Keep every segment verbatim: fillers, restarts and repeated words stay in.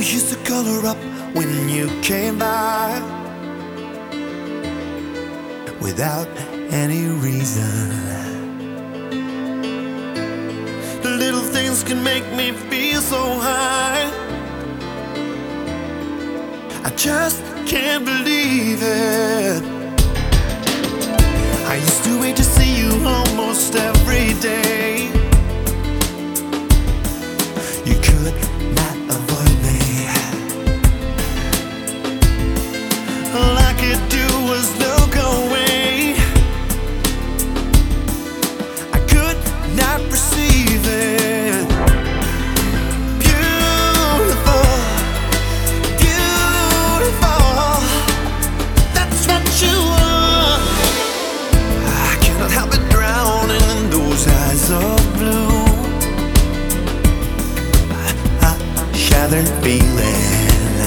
We used to color up when you came by without any reason. Little things can make me feel so high. I just can't believe it. I used to wait to see you almost every day. You could not avoid me. All I could do was look away. I could not perceive it. Beautiful, beautiful, that's what you are. I cannot help but drowning in those eyes of blue. Shattered feeling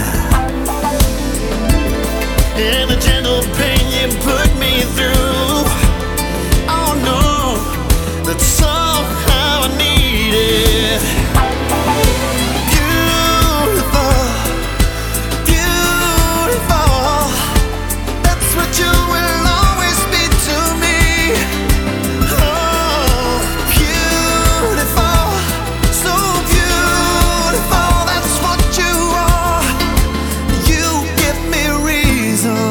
and the gentle pain you put me through. Oh no, that somehow I needed. Beautiful, beautiful, that's what you will always be to me. Oh, beautiful, so beautiful, that's what you are. You give me reason.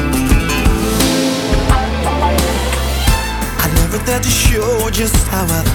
I never dared to show just how I